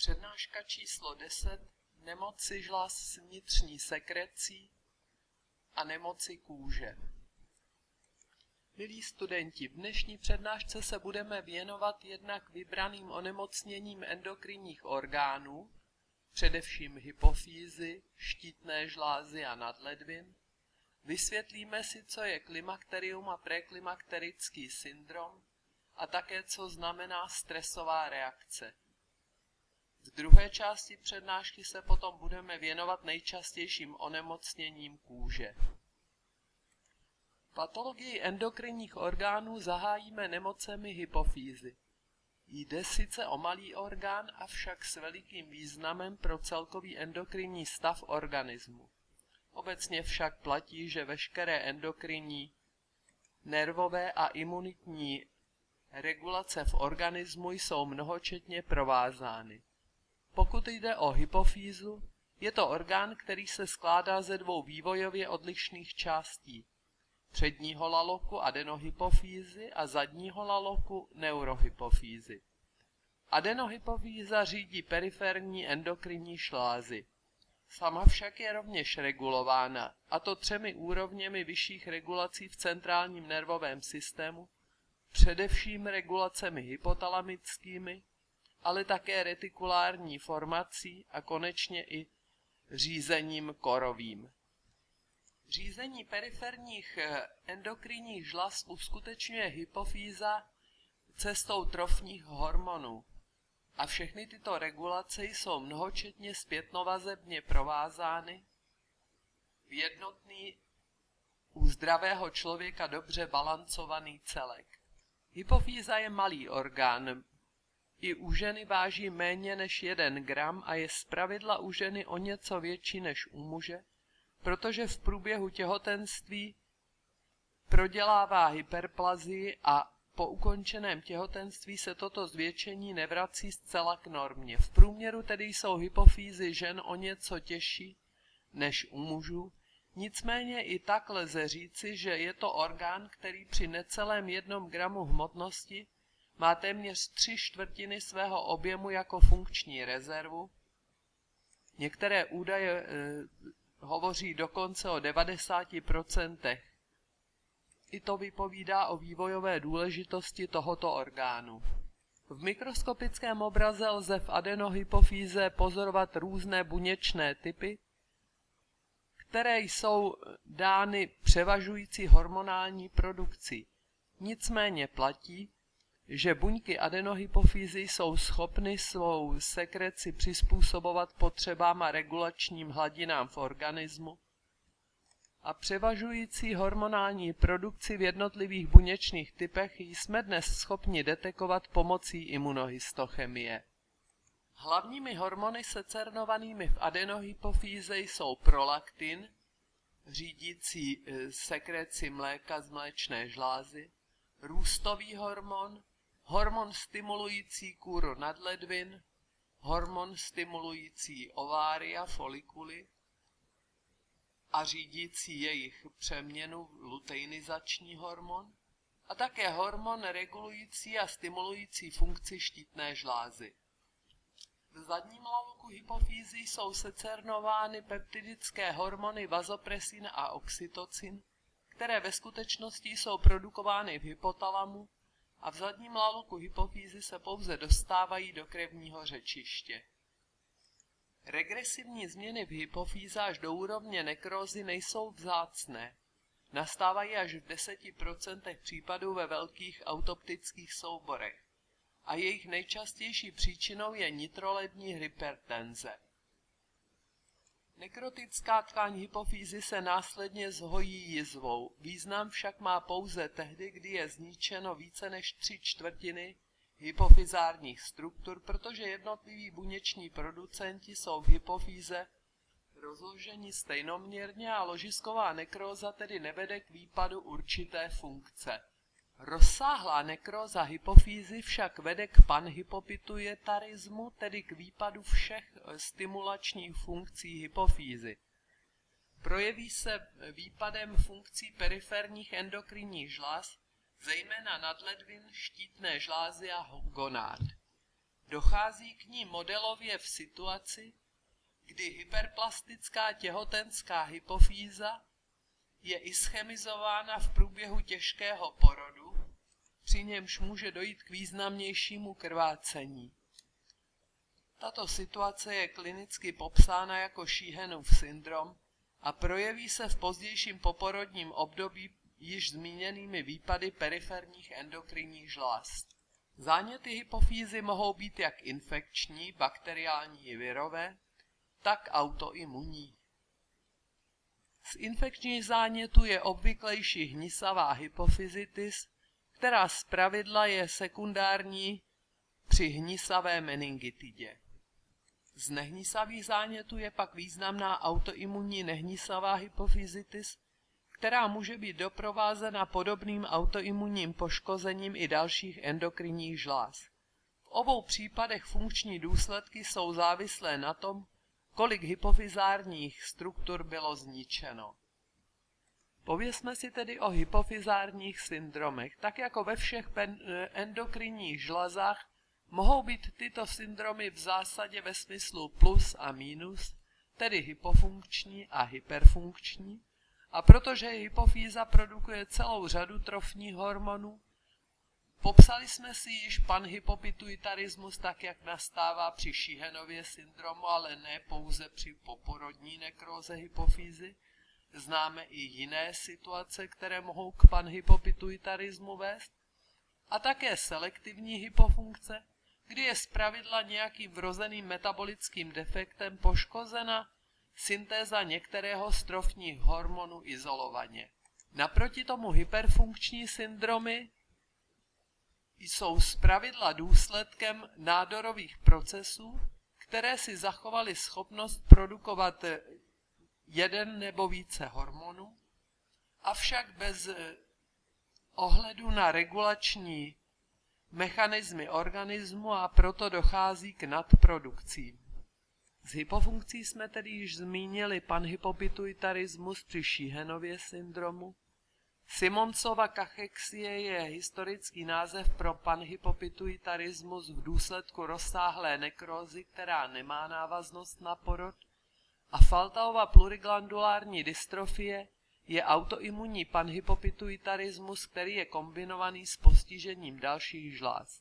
Přednáška číslo 10. Nemoci žláz s vnitřní sekrecí a nemoci kůže. Milí studenti, v dnešní přednášce se budeme věnovat jednak vybraným onemocněním endokrinních orgánů, především hypofýzy, štítné žlázy a nadledvin. Vysvětlíme si, co je klimakterium a preklimakterický syndrom a také, co znamená stresová reakce. V druhé části přednášky se potom budeme věnovat nejčastějším onemocněním kůže. Patologii endokrinních orgánů zahájíme nemocemi hypofýzy. Jde sice o malý orgán, avšak s velikým významem pro celkový endokrinní stav organismu. Obecně však platí, že veškeré endokrinní, nervové a imunitní regulace v organismu jsou mnohočetně provázány. Pokud jde o hypofýzu, je to orgán, který se skládá ze dvou vývojově odlišných částí. Předního laloku adenohypofýzy a zadního laloku neurohypofýzy. Adenohypofýza řídí periferní endokrinní žlázy. Sama však je rovněž regulována, a to 3 úrovněmi vyšších regulací v centrálním nervovém systému, především regulacemi hypotalamickými, ale také retikulární formací a konečně i řízením korovým. Řízení periferních endokrinních žláz uskutečňuje hypofýza cestou trofních hormonů. A všechny tyto regulace jsou mnohočetně zpětnovazebně provázány v jednotný u zdravého člověka dobře balancovaný celek. Hypofýza je malý orgán. I u ženy váží méně než 1 gram a je zpravidla u ženy o něco větší než u muže, protože v průběhu těhotenství prodělává hyperplazii a po ukončeném těhotenství se toto zvětšení nevrací zcela k normě. V průměru tedy jsou hypofýzy žen o něco těžší než u mužů, nicméně i tak lze říci, že je to orgán, který při necelém 1 gramu hmotnosti má téměř 3/4 svého objemu jako funkční rezervu. Některé údaje hovoří dokonce o 90%. I to vypovídá o vývojové důležitosti tohoto orgánu. V mikroskopickém obraze lze v adenohypofýze pozorovat různé buněčné typy, které jsou dány převažující hormonální produkcí. Nicméně platí, že buňky adenohypofýzy jsou schopny svou sekreci přizpůsobovat potřebám a regulačním hladinám v organismu a převažující hormonální produkci v jednotlivých buněčných typech jsme dnes schopni detekovat pomocí imunohistochemie. Hlavními hormony secernovanými v adenohypofýze jsou prolaktin, řídící sekreci mléka z mléčné žlázy, růstový hormon, hormon stimulující kůru nadledvin, hormon stimulující ovária, folikuly a řídící jejich přeměnu luteinizační hormon a také hormon regulující a stimulující funkci štítné žlázy. V zadním laloku hypofýzy jsou secernovány peptidické hormony vazopresin a oxytocin, které ve skutečnosti jsou produkovány v hypotalamu a v zadním laloku hypofýzy se pouze dostávají do krevního řečiště. Regresivní změny v hypofýze až do úrovně nekrózy nejsou vzácné. Nastávají až v 10% případů ve velkých autoptických souborech a jejich nejčastější příčinou je nitrolepní hypertenze. Nekrotická tkáň hypofýzy se následně zhojí jizvou. Význam však má pouze tehdy, kdy je zničeno více než 3/4 hypofyzárních struktur, protože jednotliví buněční producenti jsou v hypofýze rozloženi stejnoměrně a ložisková nekróza tedy nevede k výpadu určité funkce. Rozsáhlá nekróza hypofýzy však vede k panhypopituitarismu, tedy k výpadu všech stimulačních funkcí hypofýzy. Projeví se výpadem funkcí periferních endokrinních žláz, zejména nadledvin, štítné žlázy a gonád. Dochází k ní modelově v situaci, kdy hyperplastická těhotenská hypofýza je ischemizována v průběhu těžkého porodu, při němž může dojít k významnějšímu krvácení. Tato situace je klinicky popsána jako Sheehanův syndrom a projeví se v pozdějším poporodním období již zmíněnými výpady periferních endokrinních žláz. Záněty hypofýzy mohou být jak infekční, bakteriální i virové, tak autoimunní. Z infekčních zánětů je obvyklejší hnisavá hypofyzitis, která zpravidla je sekundární při hnisavé meningitidě. Z nehnisavých zánětů je pak významná autoimunní nehnisavá hypofyzitis, která může být doprovázena podobným autoimunním poškozením i dalších endokrinních žláz. V obou případech funkční důsledky jsou závislé na tom, kolik hypofyzárních struktur bylo zničeno. Povězme si tedy o hypofyzárních syndromech. Tak jako ve všech endokrinních žlazách mohou být tyto syndromy v zásadě ve smyslu plus a minus, tedy hypofunkční a hyperfunkční, a protože hypofýza produkuje celou řadu trofních hormonů, popsali jsme si již panhypopituitarismus tak, jak nastává při Sheehanově syndromu, ale ne pouze při poporodní nekróze hypofýzy. Známe i jiné situace, které mohou k panhypopituitarismu vést, a také selektivní hypofunkce, kdy je zpravidla nějakým vrozeným metabolickým defektem poškozena syntéza některého z trofních hormonů izolovaně. Naproti tomu hyperfunkční syndromy jsou zpravidla důsledkem nádorových procesů, které si zachovaly schopnost produkovat jeden nebo více hormonů, avšak bez ohledu na regulační mechanismy organismu, a proto dochází k nadprodukcím. Z hypofunkcí jsme tedy již zmínili panhypopituitarismus při Sheehanově syndromu. Simonsova kachexie je historický název pro panhypopituitarismus v důsledku rozsáhlé nekrózy, která nemá návaznost na porod, a Faltova pluriglandulární dystrofie je autoimunní panhypopituitarismus, který je kombinovaný s postižením dalších žláz.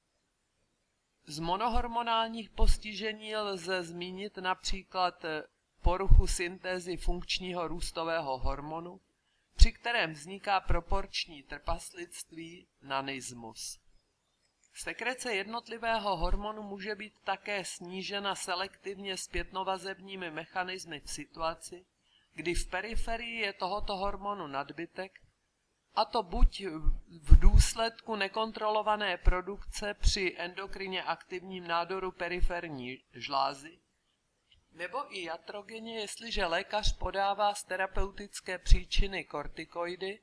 Z monohormonálních postižení lze zmínit například poruchu syntézy funkčního růstového hormonu, při kterém vzniká proporční trpaslictví, nanismus. Sekrece jednotlivého hormonu může být také snížena selektivně zpětnovazebními mechanismy v situaci, kdy v periferii je tohoto hormonu nadbytek, a to buď v důsledku nekontrolované produkce při endokrinně aktivním nádoru periferní žlázy, nebo i iatrogeně, jestliže lékař podává z terapeutické příčiny kortikoidy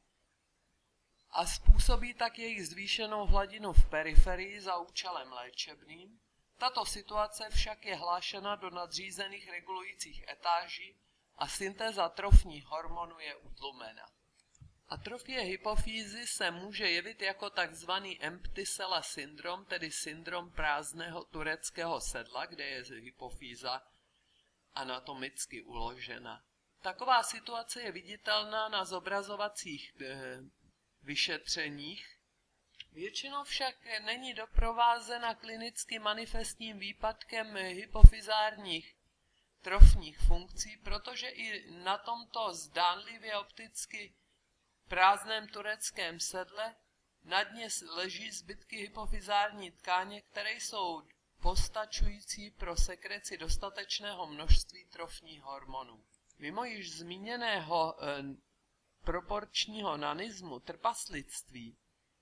a způsobí tak jejich zvýšenou hladinu v periferii za účelem léčebným. Tato situace však je hlášena do nadřízených regulujících etáží a syntéza trofních hormonů je utlumena. Atrofie hypofýzy se může jevit jako tzv. Empty sella syndrom, tedy syndrom prázdného tureckého sedla, kde je hypofýza anatomicky uložena. Taková situace je viditelná na zobrazovacích vyšetřeních. Většinou však není doprovázena klinicky manifestním výpadkem hypofyzárních trofních funkcí, protože i na tomto zdánlivě opticky prázdném tureckém sedle na dně leží zbytky hypofyzární tkáně, které jsou postačující pro sekreci dostatečného množství trofních hormonů. Mimo již zmíněného proporčního nanismu, trpaslictví,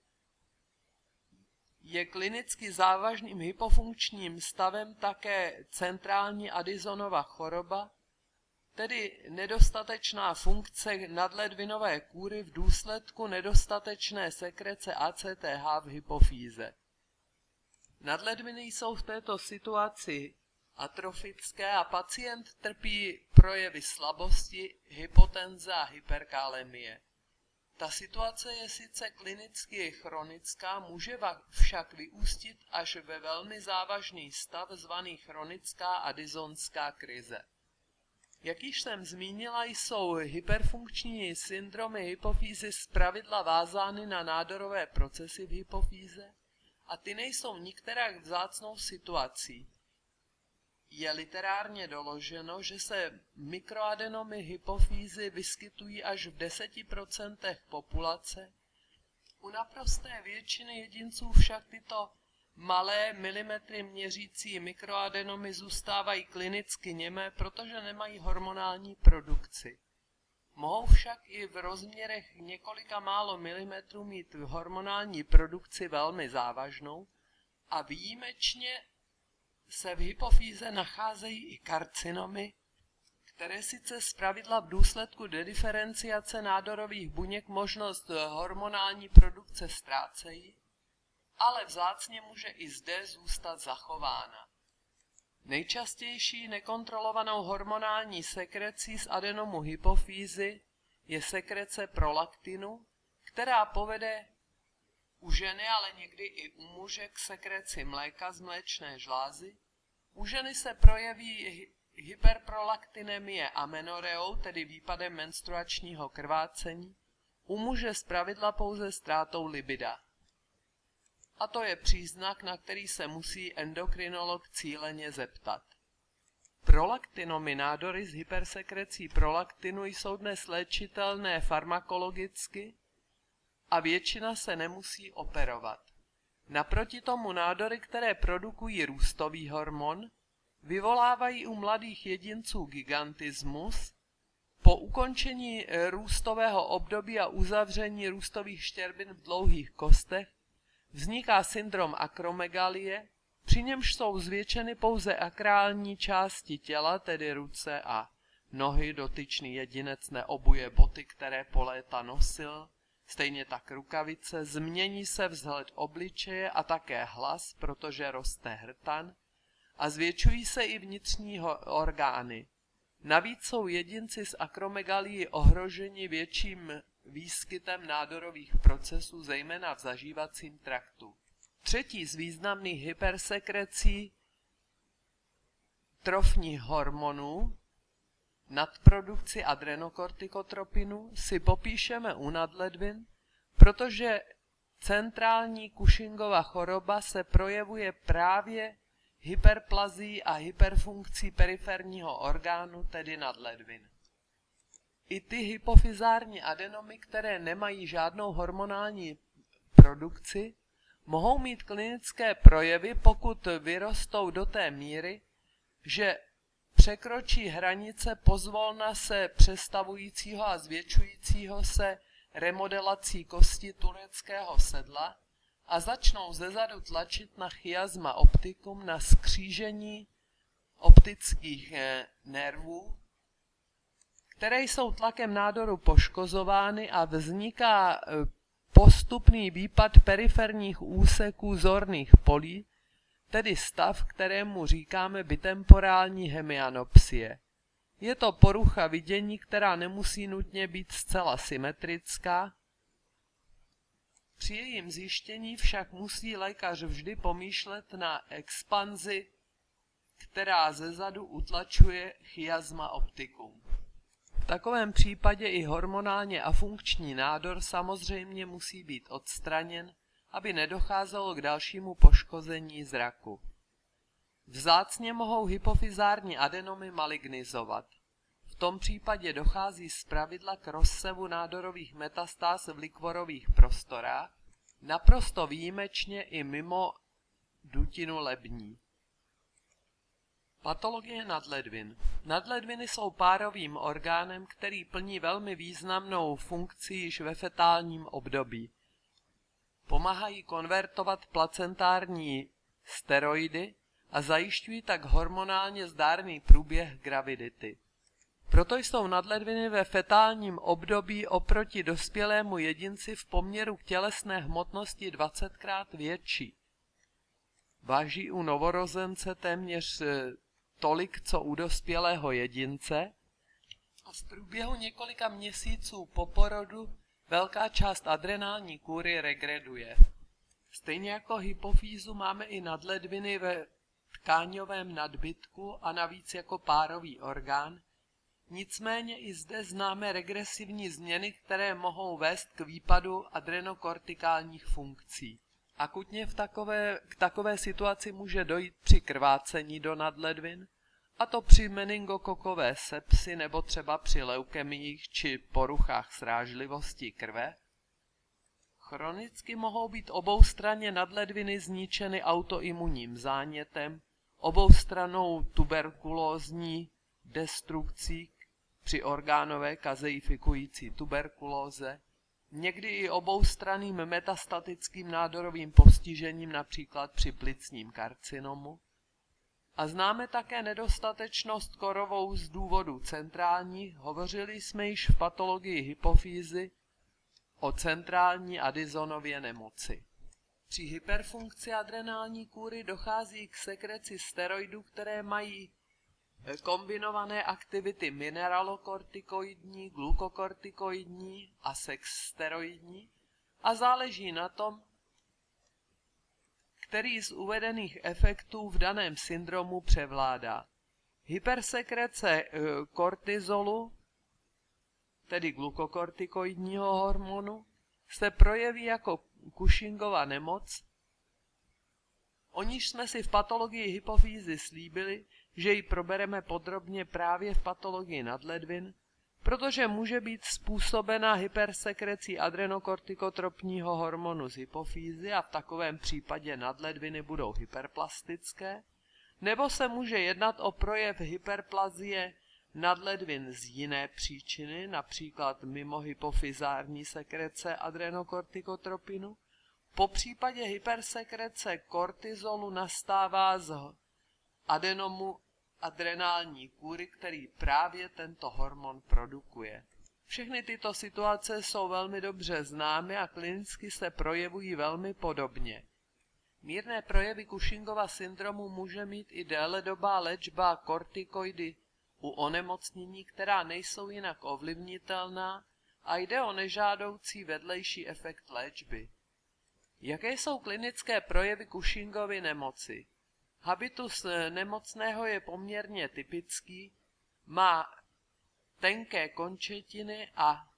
je klinicky závažným hypofunkčním stavem také centrální Addisonova choroba, tedy nedostatečná funkce nadledvinové kůry v důsledku nedostatečné sekrece ACTH v hypofýze. Nadledviny jsou v této situaci atrofické a pacient trpí projevy slabosti, hypotenze a hyperkalemie. Ta situace je sice klinicky chronická, může však vyústit až ve velmi závažný stav zvaný chronická addisonská krize. Jak již jsem zmínila, jsou hyperfunkční syndromy hypofýzy zpravidla vázány na nádorové procesy v hypofýze a ty nejsou nikterak vzácnou situací. Je literárně doloženo, že se mikroadenomy hypofýzy vyskytují až v 10% populace. U naprosté většiny jedinců však tyto malé milimetry měřící mikroadenomy zůstávají klinicky němé, protože nemají hormonální produkci. Mohou však i v rozměrech několika málo milimetrů mít hormonální produkci velmi závažnou a výjimečně se v hypofýze nacházejí i karcinomy, které sice zpravidla v důsledku dediferenciace nádorových buněk možnost hormonální produkce ztrácejí, ale vzácně může i zde zůstat zachována. Nejčastější nekontrolovanou hormonální sekrecí z adenomu hypofýzy je sekrece prolaktinu, která povede u ženy, ale někdy i u muže k sekreci mléka z mléčné žlázy. U ženy se projeví hyperprolaktinemie amenoreou, tedy výpadem menstruačního krvácení, u muže zpravidla pouze ztrátou libida. A to je příznak, na který se musí endokrinolog cíleně zeptat. Prolaktinomy nádory s hypersekrecí prolaktinu jsou dnes léčitelné farmakologicky a většina se nemusí operovat. Naproti tomu nádory, které produkují růstový hormon, vyvolávají u mladých jedinců gigantismus. Po ukončení růstového období a uzavření růstových štěrbin v dlouhých kostech vzniká syndrom akromegalie, při němž jsou zvětšeny pouze akrální části těla, tedy ruce a nohy, dotyčný jedinec neobuje boty, které po léta nosil, stejně tak rukavice, změní se vzhled obličeje a také hlas, protože roste hrtan, a zvětšují se i vnitřní orgány. Navíc jsou jedinci s akromegalií ohroženi větším výskytem nádorových procesů, zejména v zažívacím traktu. Třetí z významných hypersekrecí trofních hormonů, nadprodukci adrenokortikotropinu, si popíšeme u nadledvin, protože centrální Cushingova choroba se projevuje právě hyperplazií a hyperfunkcí periferního orgánu, tedy nadledvin. I ty hypofyzární adenomy, které nemají žádnou hormonální produkci, mohou mít klinické projevy, pokud vyrostou do té míry, že překročí hranice pozvolna se přestavujícího a zvětšujícího se remodelací kosti tureckého sedla a začnou zezadu tlačit na chiasma opticum, na skřížení optických nervů, které jsou tlakem nádoru poškozovány a vzniká postupný výpad periferních úseků zorných polí, tedy stav, kterému říkáme bitemporální hemianopsie. Je to porucha vidění, která nemusí nutně být zcela symetrická. Při jejím zjištění však musí lékař vždy pomýšlet na expanzi, která zezadu utlačuje chiasma opticum. V takovém případě i hormonálně afunkční nádor samozřejmě musí být odstraněn, aby nedocházelo k dalšímu poškození zraku. Vzácně mohou hypofyzární adenomy malignizovat. V tom případě dochází zpravidla k rozsevu nádorových metastáz v likvorových prostorách, naprosto výjimečně i mimo dutinu lební. Patologie nadledvin. Nadledviny jsou párovým orgánem, který plní velmi významnou funkci již ve fetálním období. Pomáhají konvertovat placentární steroidy a zajišťují tak hormonálně zdárný průběh gravidity. Proto jsou nadledviny ve fetálním období oproti dospělému jedinci v poměru k tělesné hmotnosti 20krát větší. Váží u novorozence téměř tolik, co u dospělého jedince a v průběhu několika měsíců po porodu velká část adrenální kůry regreduje. Stejně jako hypofýzu máme i nadledviny ve tkáňovém nadbytku a navíc jako párový orgán. Nicméně i zde známe regresivní změny, které mohou vést k výpadu adrenokortikálních funkcí. Akutně k takové situaci může dojít při krvácení do nadledvin, a to při meningokokové sepsi nebo třeba při leukemiích či poruchách srážlivosti krve. Chronicky mohou být oboustranně nadledviny zničeny autoimunním zánětem, oboustrannou tuberkulózní destrukcí při orgánové kazeifikující tuberkulóze, někdy i oboustranným metastatickým nádorovým postižením, například při plicním karcinomu. A známe také nedostatečnost korovou z důvodu centrální, hovořili jsme již v patologii hypofýzy o centrální Addisonově nemoci. Při hyperfunkci adrenální kůry dochází k sekreci steroidů, které mají kombinované aktivity mineralokortikoidní, glukokortikoidní a sexsteroidní a záleží na tom, který z uvedených efektů v daném syndromu převládá. Hypersekrece kortizolu, tedy glukokortikoidního hormonu, se projeví jako Cushingova nemoc, o níž jsme si v patologii hypofýzy slíbili, že ji probereme podrobně právě v patologii nadledvin, protože může být způsobena hypersekrecí adrenokortikotropního hormonu z hypofýzy a v takovém případě nadledviny budou hyperplastické, nebo se může jednat o projev hyperplazie nadledvin z jiné příčiny, například mimo hypofyzární sekrece adrenokortikotropinu. Po případě hypersekrece kortizolu nastává z adenomu adrenální kůry, který právě tento hormon produkuje. Všechny tyto situace jsou velmi dobře známy a klinicky se projevují velmi podobně. Mírné projevy Cushingova syndromu může mít i déledobá léčba kortikoidy u onemocnění, která nejsou jinak ovlivnitelná a jde o nežádoucí vedlejší efekt léčby. Jaké jsou klinické projevy Cushingovy nemoci? Habitus nemocného je poměrně typický, má tenké končetiny a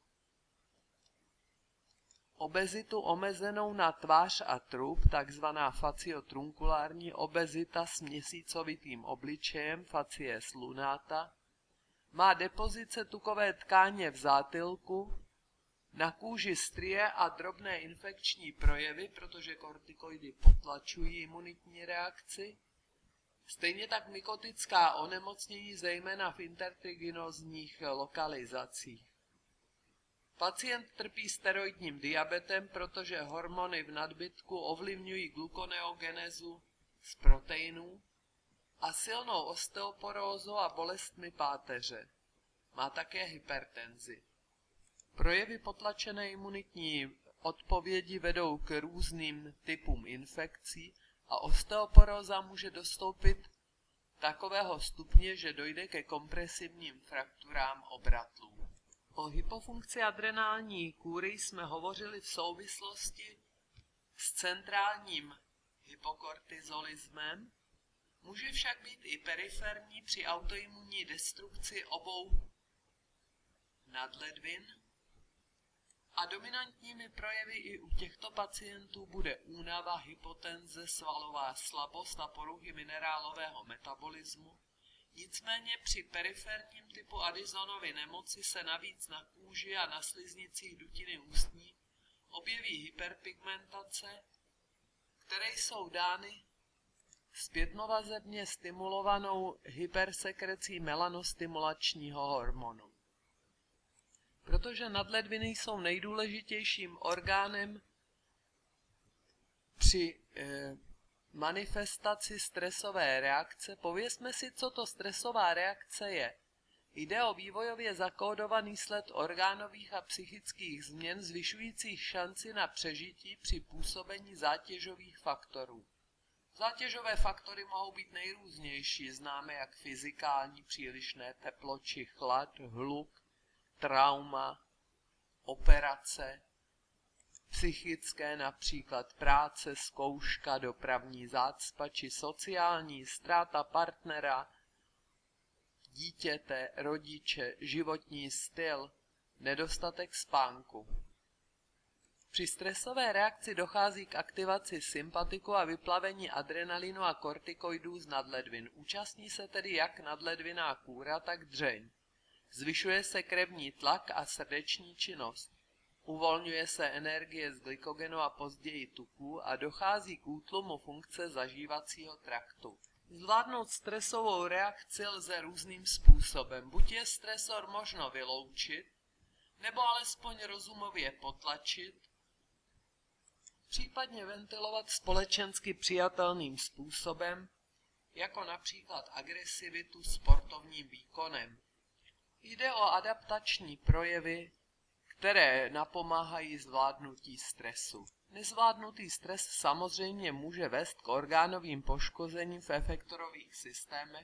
obezitu omezenou na tvář a trup, takzvaná faciotrunkulární obezita s měsícovitým obličejem, facies lunata, má depozice tukové tkáně v zátylku, na kůži strie a drobné infekční projevy, protože kortikoidy potlačují imunitní reakci, stejně tak mykotická onemocnění, zejména v intertriginózních lokalizacích. Pacient trpí steroidním diabetem, protože hormony v nadbytku ovlivňují glukoneogenézu z proteinů a silnou osteoporózu a bolestmi páteře. Má také hypertenzi. Projevy potlačené imunitní odpovědi vedou k různým typům infekcí a osteoporóza může dostoupit takového stupně, že dojde ke kompresivním frakturám obratlů. O hypofunkci adrenální kůry jsme hovořili v souvislosti s centrálním hypokortizolismem, může však být i periferní při autoimunní destrukci obou nadledvin a dominantními projevy i u těchto pacientů bude únava, hypotenze, svalová slabost a poruchy minerálového metabolismu. Nicméně při periferním typu Addisonovy nemoci se navíc na kůži a na sliznicích dutiny ústní objeví hyperpigmentace, které jsou dány zpětnovazebně stimulovanou hypersekrecí melanostimulačního hormonu. Protože nadledviny jsou nejdůležitějším orgánem při manifestaci stresové reakce, povězme si, co to stresová reakce je. Jde o vývojově zakódovaný sled orgánových a psychických změn zvyšujících šanci na přežití při působení zátěžových faktorů. Zátěžové faktory mohou být nejrůznější, známe jak fyzikální, přílišné teplo či chlad, hluk, trauma, operace, psychické, například práce, zkouška, dopravní zácpa či sociální, ztráta partnera, dítěte, rodiče, životní styl, nedostatek spánku. Při stresové reakci dochází k aktivaci sympatiku a vyplavení adrenalinu a kortikoidů z nadledvin. Účastní se tedy jak nadledviná kůra, tak dřeň. Zvyšuje se krevní tlak a srdeční činnost. Uvolňuje se energie z glykogenu a později tuků a dochází k útlumu funkce zažívacího traktu. Zvládnout stresovou reakci lze různým způsobem. Buď je stresor možno vyloučit, nebo alespoň rozumově potlačit, případně ventilovat společensky přijatelným způsobem, jako například agresivitu sportovním výkonem. Jde o adaptační projevy, které napomáhají zvládnutí stresu. Nezvládnutý stres samozřejmě může vést k orgánovým poškozením v efektorových systémech,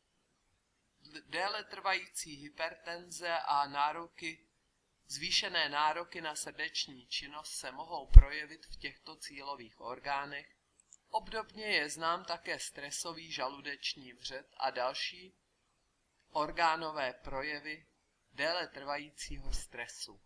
déle trvající hypertenze a zvýšené nároky na srdeční činnost se mohou projevit v těchto cílových orgánech. Obdobně je znám také stresový žaludeční vřed a další orgánové projevy déle trvajícího stresu.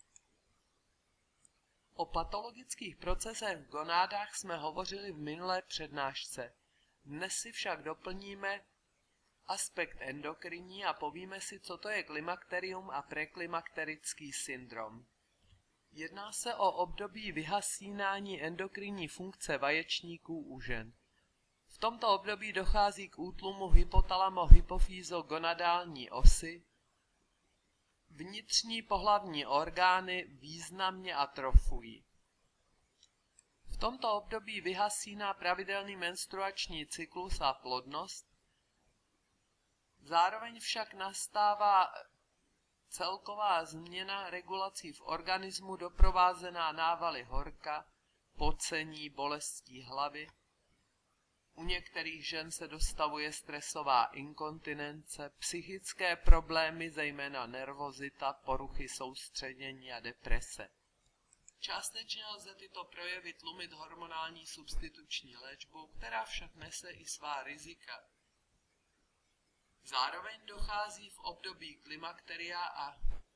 O patologických procesech v gonádách jsme hovořili v minulé přednášce. Dnes si však doplníme aspekt endokrinní a povíme si, co to je klimakterium a preklimakterický syndrom. Jedná se o období vyhasínání endokrinní funkce vaječníků u žen. V tomto období dochází k útlumu hypotalamo-hypofýzogonadální osy. Vnitřní pohlavní orgány významně atrofují. V tomto období vyhasíná pravidelný menstruační cyklus a plodnost. Zároveň však nastává celková změna regulací v organismu doprovázená návaly horka, pocení, bolestí hlavy. U některých žen se dostavuje stresová inkontinence, psychické problémy, zejména nervozita, poruchy soustředění a deprese. Částečně lze tyto projevy tlumit hormonální substituční léčbou, která však nese i svá rizika. Zároveň dochází v období klimakteria a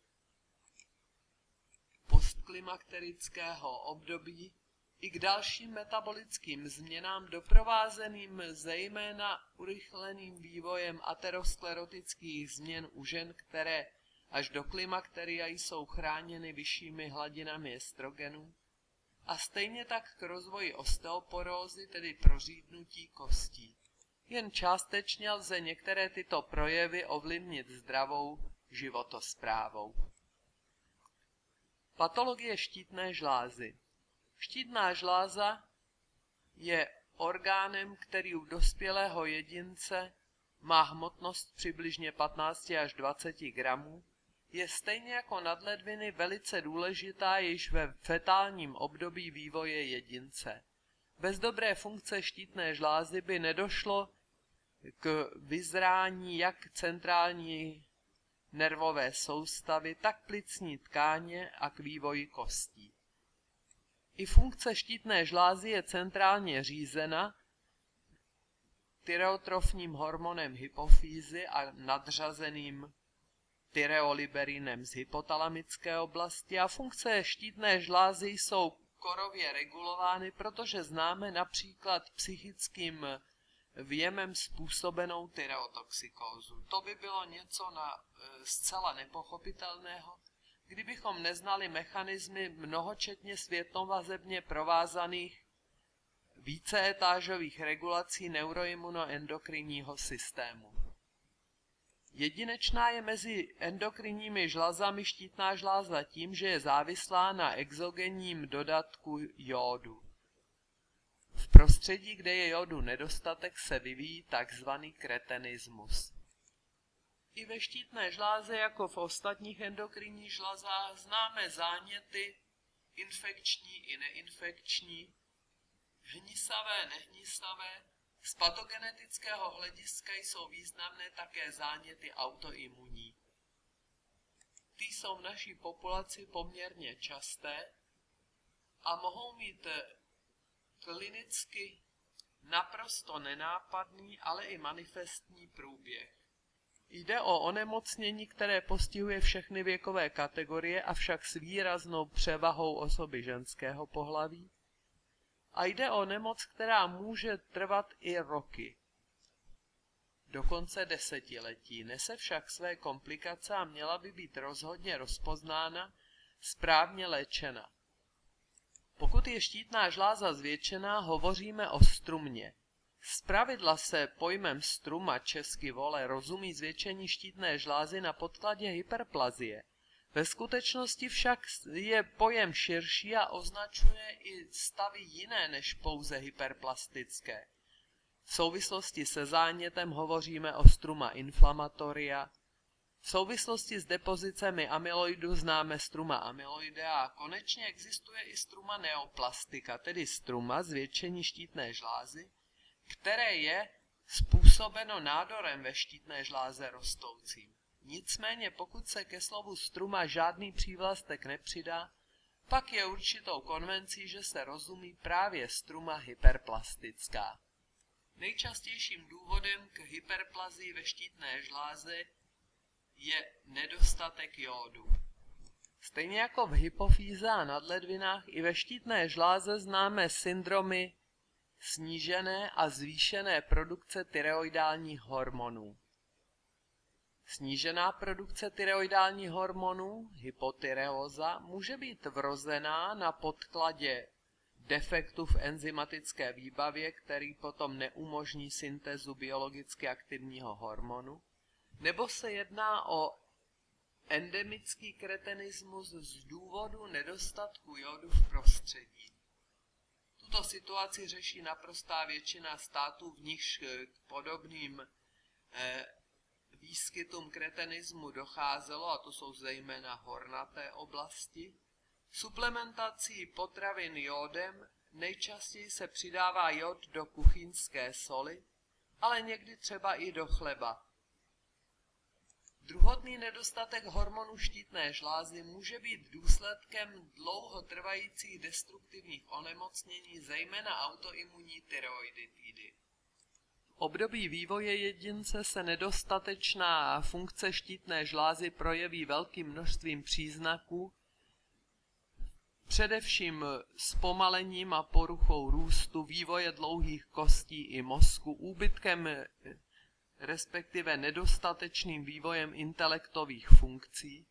postklimakterického období i k dalším metabolickým změnám doprovázeným zejména urychleným vývojem aterosklerotických změn u žen, které až do klimakteria jsou chráněny vyššími hladinami estrogenů, a stejně tak k rozvoji osteoporózy, tedy prořídnutí kostí. Jen částečně lze některé tyto projevy ovlivnit zdravou životosprávou. Patologie štítné žlázy. Štítná žláza je orgánem, který u dospělého jedince má hmotnost přibližně 15 až 20 gramů, je stejně jako nadledviny velice důležitá již ve fetálním období vývoje jedince. Bez dobré funkce štítné žlázy by nedošlo k vyzrání jak centrální nervové soustavy, tak plicní tkáně a k vývoji kostí. I funkce štítné žlázy je centrálně řízena tyreotrofním hormonem hypofýzy a nadřazeným tyreoliberinem z hypotalamické oblasti a funkce štítné žlázy jsou korově regulovány, protože známe například psychickým věmem způsobenou tyreotoxikózu. To by bylo něco zcela nepochopitelného, kdybychom neznali mechanismy mnohočetně světovazebně provázaných víceetážových regulací neuroimunoendokrinního systému. Jedinečná je mezi endokrinními žlázami štítná žláza tím, že je závislá na exogenním dodatku jódu. V prostředí, kde je jódu nedostatek, se vyvíjí tzv. Kretenismus. I ve štítné žláze, jako v ostatních endokrinních žlázách, známe záněty infekční i neinfekční, hnisavé, nehnisavé. Z patogenetického hlediska jsou významné také záněty autoimunní. Ty jsou v naší populaci poměrně časté a mohou mít klinicky naprosto nenápadný, ale i manifestní průběh. Jde o onemocnění, které postihuje všechny věkové kategorie, avšak s výraznou převahou osoby ženského pohlaví. A jde o nemoc, která může trvat i roky, dokonce desetiletí. Nese však své komplikace a měla by být rozhodně rozpoznána, správně léčena. Pokud je štítná žláza zvětšená, hovoříme o strumě. Zpravidla se pojmem struma, česky vole, rozumí zvětšení štítné žlázy na podkladě hyperplazie. Ve skutečnosti však je pojem širší a označuje i stavy jiné než pouze hyperplastické. V souvislosti se zánětem hovoříme o struma inflamatoria. V souvislosti s depozicemi amyloidu známe struma amyloidea a konečně existuje i struma neoplastika, tedy struma zvětšení štítné žlázy, které je způsobeno nádorem ve štítné žláze rostoucím. Nicméně pokud se ke slovu struma žádný přívlastek nepřidá, pak je určitou konvencí, že se rozumí právě struma hyperplastická. Nejčastějším důvodem k hyperplazii ve štítné žláze je nedostatek jódu. Stejně jako v hypofýze a nadledvinách, i ve štítné žláze známe syndromy snížené a zvýšené produkce tyreoidálních hormonů. Snížená produkce tyreoidálních hormonů, hypotyreóza, může být vrozená na podkladě defektu v enzymatické výbavě, který potom neumožní syntézu biologicky aktivního hormonu, nebo se jedná o endemický kretenismus z důvodu nedostatku jodu v prostředí. Tuto situaci řeší naprostá většina států, v nichž k podobným výskytům kretenismu docházelo, a to jsou zejména hornaté oblasti. Suplementací potravin jódem nejčastěji se přidává jód do kuchyňské soli, ale někdy třeba i do chleba. Druhotný nedostatek hormonu štítné žlázy může být důsledkem dlouhotrvajících destruktivních onemocnění, zejména autoimunní tyreoiditidy. V období vývoje jedince se nedostatečná funkce štítné žlázy projeví velkým množstvím příznaků, především zpomalením a poruchou růstu, vývoje dlouhých kostí i mozku, úbytkem respektive nedostatečným vývojem intelektových funkcí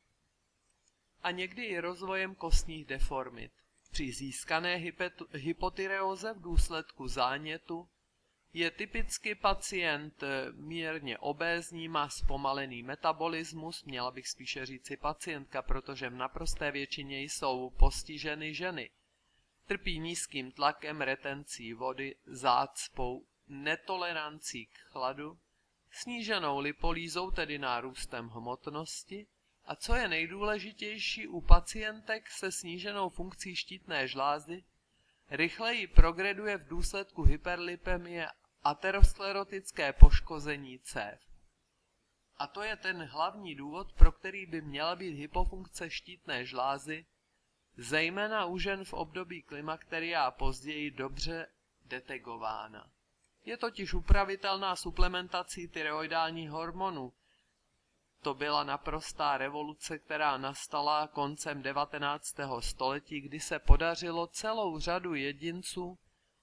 a někdy i rozvojem kostních deformit. Při získané hypotyreóze v důsledku zánětu je typicky pacient mírně obézní, má zpomalený metabolismus, měla bych spíše říci pacientka, protože v naprosté většině jsou postiženy ženy. Trpí nízkým tlakem, retencí vody, zácpou, netolerancí k chladu, sníženou lipolýzou, tedy nárůstem hmotnosti, a co je nejdůležitější u pacientek se sníženou funkcí štítné žlázy, rychleji progreduje v důsledku hyperlipemie aterosklerotické poškození cév. A to je ten hlavní důvod, pro který by měla být hypofunkce štítné žlázy, zejména u žen v období klimakteria a později, dobře detegována. Je totiž upravitelná suplementací tyreoidálních hormonů. To byla naprostá revoluce, která nastala koncem 19. století, kdy se podařilo celou řadu jedinců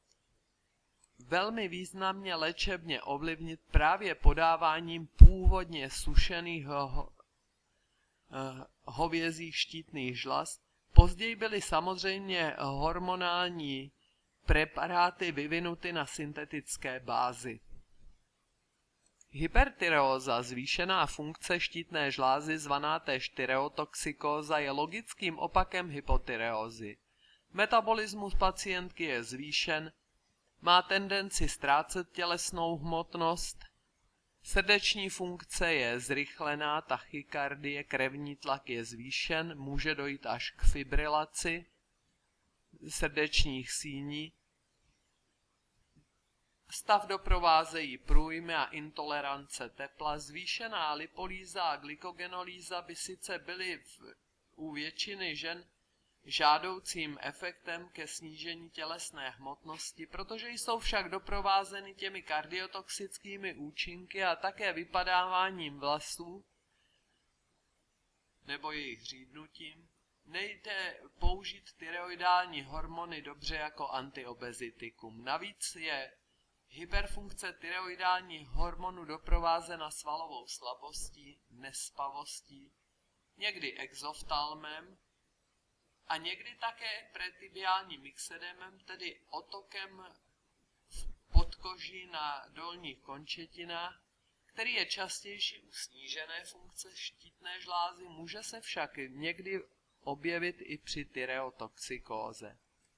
velmi významně léčebně ovlivnit právě podáváním původně sušených hovězích štítných žlaz. Později byly samozřejmě hormonální preparáty vyvinuty na syntetické bázi. Hypertyreóza, zvýšená funkce štítné žlázy zvaná též tyreotoxikóza, je logickým opakem hypotyreózy. Metabolismus pacientky je zvýšen, má tendenci ztrácet tělesnou hmotnost, srdeční funkce je zrychlená, tachykardie, krevní tlak je zvýšen, může dojít až k fibrilaci srdečních síní. Stav doprovázejí průjmy a intolerance tepla. Zvýšená lipolýza a glykogenolýza by sice byly u většiny žen žádoucím efektem ke snížení tělesné hmotnosti, protože jsou však doprovázeny těmi kardiotoxickými účinky a také vypadáváním vlasů nebo jejich řídnutím, nejde použít tyreoidální hormony dobře jako antiobezitikum. Navíc je hyperfunkce tyreoidálních hormonů doprovázena svalovou slabostí, nespavostí, někdy exoftalmem a někdy také pretibiálním myxedemem, tedy otokem v podkoží na dolních končetinách, který je častější u snížené funkce štítné žlázy, může se však někdy objevit i při tyreotoxikóze.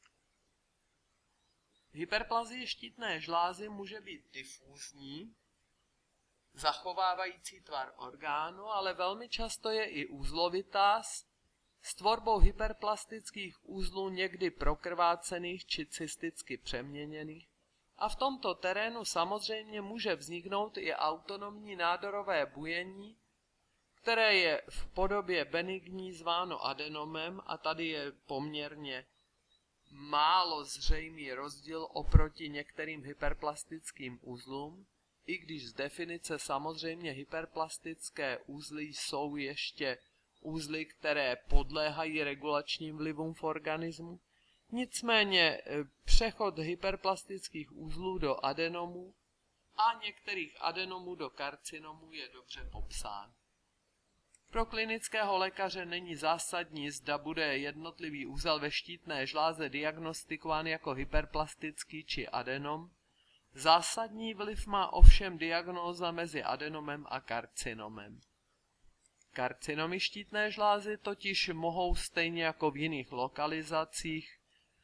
Hyperplazie štítné žlázy může být difúzní, zachovávající tvar orgánu, ale velmi často je i uzlovitá s tvorbou hyperplastických uzlů někdy prokrvácených či cysticky přeměněných. A v tomto terénu samozřejmě může vzniknout i autonomní nádorové bujení, které je v podobě benigní zváno adenomem a tady je poměrně málo zřejmý rozdíl oproti některým hyperplastickým uzlům, i když z definice samozřejmě hyperplastické uzly jsou ještě uzly, které podléhají regulačním vlivům v organismu. Nicméně přechod hyperplastických uzlů do adenomů a některých adenomů do karcinomů je dobře popsán. Pro klinického lékaře není zásadní, zda bude jednotlivý úzel ve štítné žláze diagnostikován jako hyperplastický či adenom. Zásadní vliv má ovšem diagnóza mezi adenomem a karcinomem. Karcinomy štítné žlázy totiž mohou stejně jako v jiných lokalizacích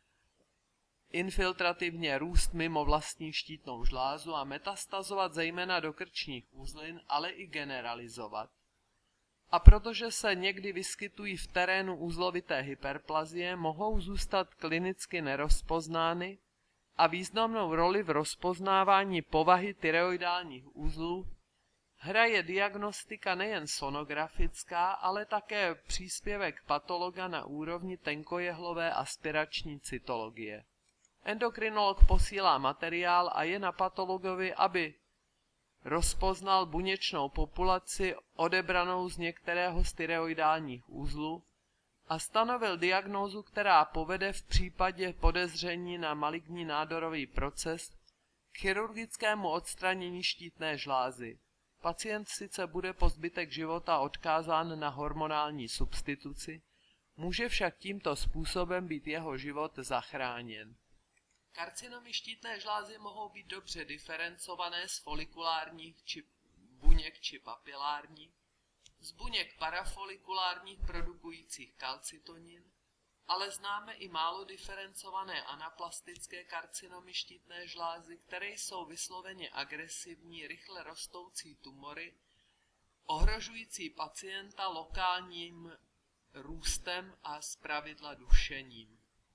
infiltrativně růst mimo vlastní štítnou žlázu a metastazovat zejména do krčních uzlin, ale i generalizovat. A protože se někdy vyskytují v terénu uzlovité hyperplazie, mohou zůstat klinicky nerozpoznány a významnou roli v rozpoznávání povahy tyreoidálních uzlů hraje diagnostika nejen sonografická, ale také příspěvek patologa na úrovni tenkojehlové aspirační cytologie. Endokrinolog posílá materiál a je na patologovi, aby rozpoznal buněčnou populaci odebranou z některého z tyreoidálních uzlů a stanovil diagnózu, která povede v případě podezření na maligní nádorový proces k chirurgickému odstranění štítné žlázy. Pacient sice bude po zbytek života odkázán na hormonální substituci, může však tímto způsobem být jeho život zachráněn. Karcinomy štítné žlázy mohou být dobře diferencované z folikulárních či buněk či papilárních, z buněk parafolikulárních produkujících kalcitonin, ale známe i málo diferencované anaplastické karcinomy štítné žlázy, které jsou vysloveně agresivní, rychle rostoucí tumory, ohrožující pacienta lokálním růstem a zpravidla dušením.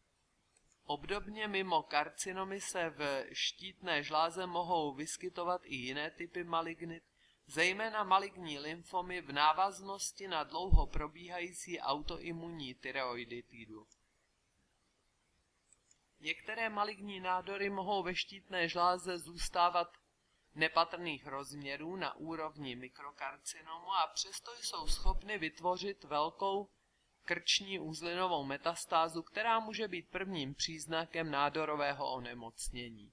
Obdobně mimo karcinomy se v štítné žláze mohou vyskytovat i jiné typy malignit, zejména maligní lymfomy v návaznosti na dlouho probíhající autoimunní tyreoiditidu. Některé maligní nádory mohou ve štítné žláze zůstávat nepatrných rozměrů na úrovni mikrokarcinomu a přesto jsou schopny vytvořit velkou krční uzlinovou metastázu, která může být prvním příznakem nádorového onemocnění.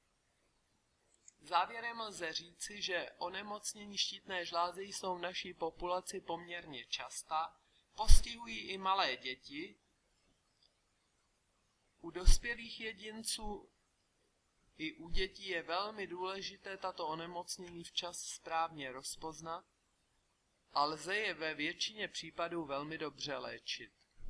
Závěrem lze říci, že onemocnění štítné žlázy jsou v naší populaci poměrně častá, postihují i malé děti. U dospělých jedinců i u dětí je velmi důležité tato onemocnění včas správně rozpoznat a lze je ve většině případů velmi dobře léčit.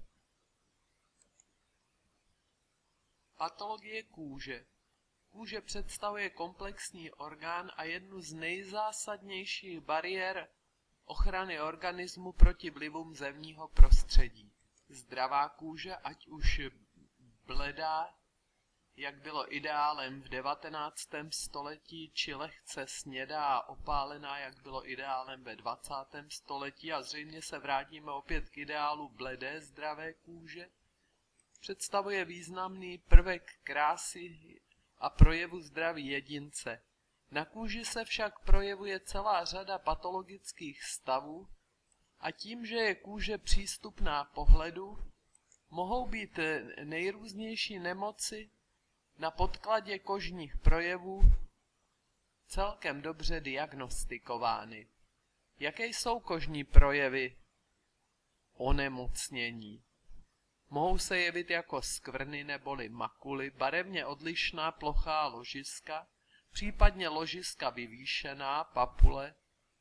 Patologie kůže. Kůže představuje komplexní orgán a jednu z nejzásadnějších bariér ochrany organismu proti vlivům zevního prostředí. Zdravá kůže, ať už bledá, jak bylo ideálem v 19. století, či lehce snědá a opálená, jak bylo ideálem ve 20. století, a zřejmě se vrátíme opět k ideálu bledé zdravé kůže, představuje významný prvek krásy a projevu zdraví jedince. Na kůži se však projevuje celá řada patologických stavů a tím, že je kůže přístupná pohledu, mohou být nejrůznější nemoci na podkladě kožních projevů celkem dobře diagnostikovány. Jaké jsou kožní projevy onemocnění? Mohou se jevit jako skvrny neboli makuly, barevně odlišná plochá ložiska, případně ložiska vyvýšená, papule,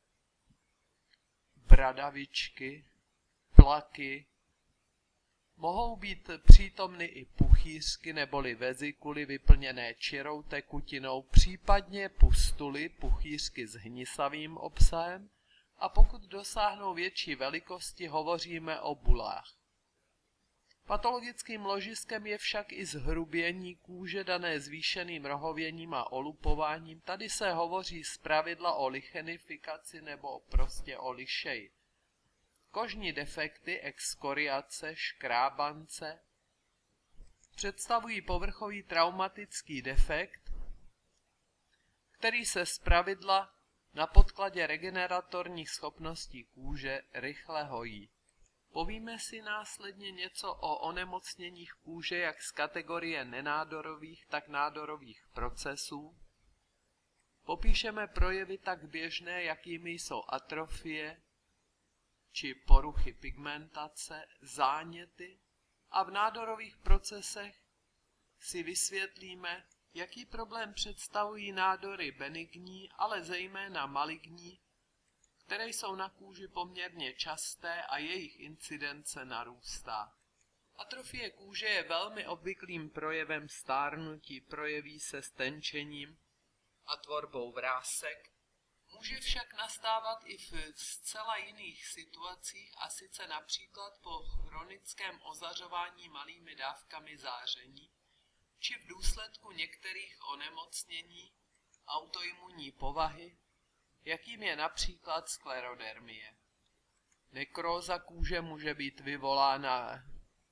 bradavičky, plaky. Mohou být přítomny i puchýřky neboli vezikuly vyplněné čirou tekutinou, případně pustuly, puchýřky s hnisavým obsahem, a pokud dosáhnou větší velikosti, hovoříme o bulách. Patologickým ložiskem je však i zhrubění kůže dané zvýšeným rohověním a olupováním. Tady se hovoří zpravidla o lichenifikaci nebo prostě o lišeji. Kožní defekty, exkoriace, škrábance představují povrchový traumatický defekt, který se zpravidla na podkladě regeneratorních schopností kůže rychle hojí. Povíme si následně něco o onemocněních kůže jak z kategorie nenádorových, tak nádorových procesů. Popíšeme projevy tak běžné, jakými jsou atrofie či poruchy pigmentace, záněty, a v nádorových procesech si vysvětlíme, jaký problém představují nádory benigní, ale zejména maligní, které jsou na kůži poměrně časté a jejich incidence narůstá. Atrofie kůže je velmi obvyklým projevem stárnutí, projeví se stenčením a tvorbou vrásek. Může však nastávat i v zcela jiných situacích, a sice například po chronickém ozařování malými dávkami záření, či v důsledku některých onemocnění autoimunní povahy, jakým je například sklerodermie. Nekróza kůže může být vyvolána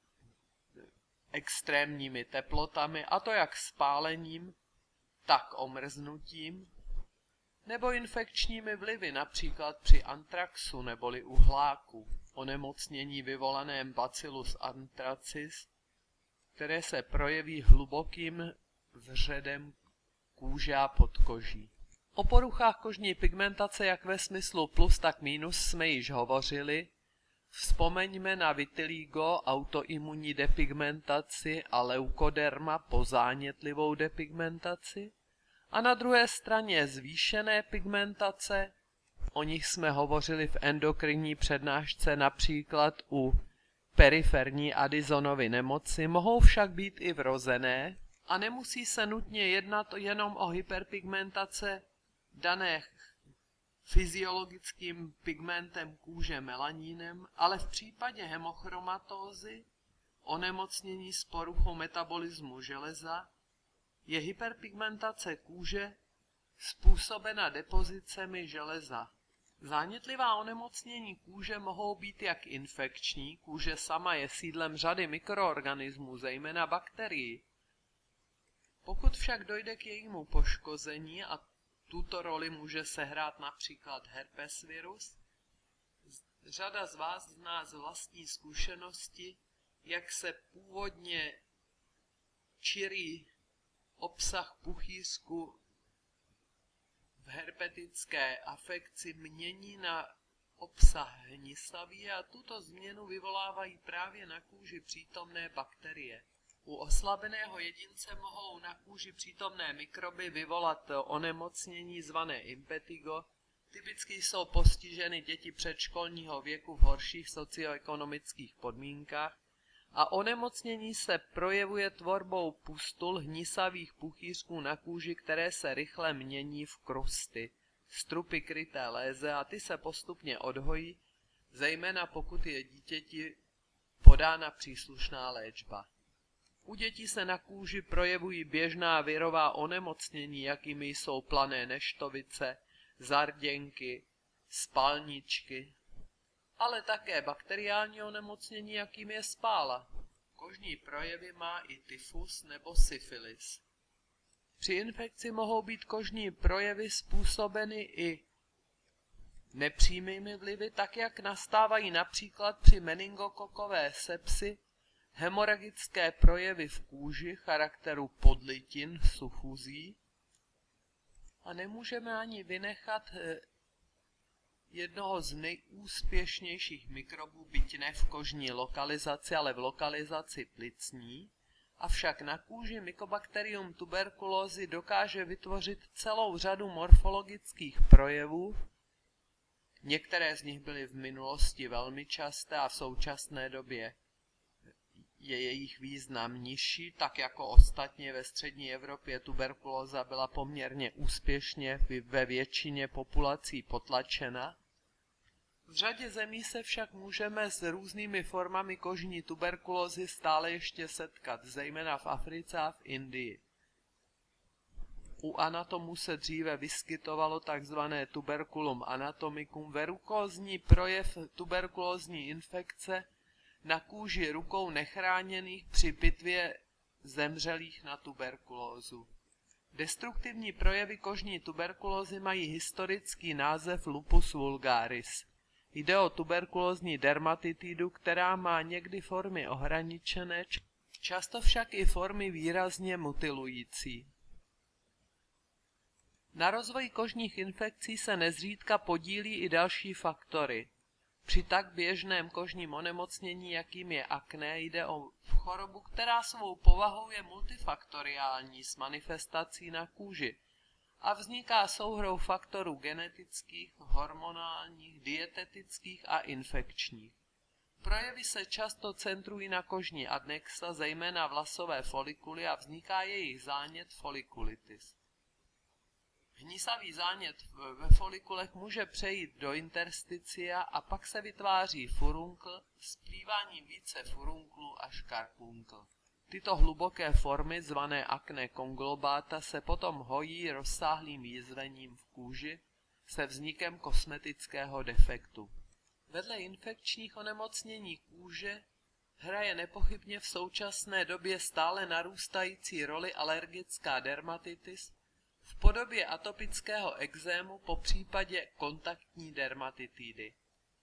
extrémními teplotami, a to jak spálením, tak omrznutím, nebo infekčními vlivy, například při antraxu neboli uhláku, onemocnění vyvolaném Bacillus anthracis, které se projeví hlubokým vředem kůže a podkoží. O poruchách kožní pigmentace jak ve smyslu plus, tak minus jsme již hovořili. Vzpomeňme na vitiligo, autoimunní depigmentaci a leukoderma, pozánětlivou depigmentaci. A na druhé straně zvýšené pigmentace, o nich jsme hovořili v endokrinní přednášce například u periferní Addisonovy nemoci, mohou však být i vrozené a nemusí se nutně jednat jenom o hyperpigmentace dané fyziologickým pigmentem kůže melanínem, ale v případě hemochromatózy, onemocnění s poruchou metabolismu železa, je hyperpigmentace kůže způsobena depozicemi železa. Zánětlivá onemocnění kůže mohou být jak infekční, kůže sama je sídlem řady mikroorganismů, zejména bakterií. Pokud však dojde k jejímu poškození, a tuto roli může sehrát například herpesvirus, řada z vás zná z vlastní zkušenosti, jak se původně čirý obsah puchýřku v herpetické afekci mění na obsah hnisavý, a tuto změnu vyvolávají právě na kůži přítomné bakterie. U oslabeného jedince mohou na kůži přítomné mikroby vyvolat onemocnění zvané impetigo. Typicky jsou postiženy děti předškolního věku v horších socioekonomických podmínkách a onemocnění se projevuje tvorbou pustul hnisavých puchýřků na kůži, které se rychle mění v krusty, strupy kryté léze, a ty se postupně odhojí, zejména pokud je dítěti podána příslušná léčba. U dětí se na kůži projevují běžná virová onemocnění, jakými jsou plané neštovice, zarděnky, spalničky, ale také bakteriální onemocnění, jakým je spála. Kožní projevy má i tyfus nebo syfilis. Při infekci mohou být kožní projevy způsobeny i nepřímými vlivy, tak jak nastávají například při meningokokové sepsi, hemoragické projevy v kůži charakteru podlitin sufuzí. A nemůžeme ani vynechat jednoho z nejúspěšnějších mikrobů, byť ne v kožní lokalizaci, ale v lokalizaci plicní. Avšak na kůži Mycobacterium tuberculosis dokáže vytvořit celou řadu morfologických projevů. Některé z nich byly v minulosti velmi časté a v současné době je jejich význam nižší, tak jako ostatně ve střední Evropě tuberkulóza byla poměrně úspěšně ve většině populací potlačena. V řadě zemí se však můžeme s různými formami kožní tuberkulózy stále ještě setkat, zejména v Africe a v Indii. U anatomů se dříve vyskytovalo tzv. Tuberculum anatomicum, verukózní projev tuberkulózní infekce na kůži rukou nechráněných při pitvě zemřelých na tuberkulózu. Destruktivní projevy kožní tuberkulózy mají historický název lupus vulgaris. Jde o tuberkulózní dermatitidu, která má někdy formy ohraničené, často však i formy výrazně mutilující. Na rozvoji kožních infekcí se nezřídka podílí i další faktory. Při tak běžném kožním onemocnění, jakým je akné, jde o chorobu, která svou povahou je multifaktoriální s manifestací na kůži a vzniká souhrou faktorů genetických, hormonálních, dietetických a infekčních. Projevy se často centrují na kožní adnexa, zejména vlasové folikuly, a vzniká jejich zánět folikulitis. Hnisavý zánět ve folikulech může přejít do intersticia a pak se vytváří furunkl s plýváním více furunklů až karpunkl. Tyto hluboké formy, zvané akné konglobáta, se potom hojí rozsáhlým jízvením v kůži se vznikem kosmetického defektu. Vedle infekčních onemocnění kůže hraje nepochybně v současné době stále narůstající roli alergická dermatitis v podobě atopického ekzému, popřípadě kontaktní dermatitidy.